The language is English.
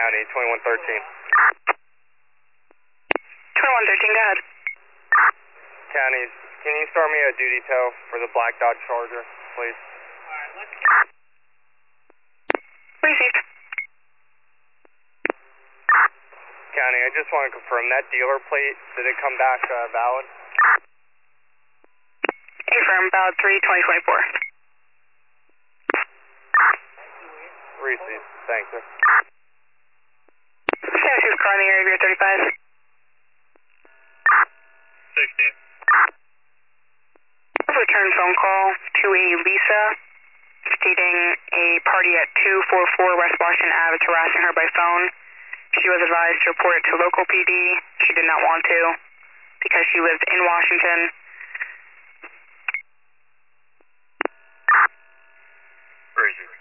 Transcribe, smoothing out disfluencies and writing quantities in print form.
County, 2113. 2113, go ahead. County, can you start me a duty tow for the black Dodge Charger, please? Alright, let's go. Received. County, I just want to confirm that dealer plate, did it come back valid? Confirm, valid 3/2024. Received. Thanks, sir. San Francisco car in the area, 35. 16. Return phone call to a Lisa stating a party at 244 West Washington Ave is harassing her by phone. She was advised to report it to local PD. She did not want to because she lived in Washington. Received.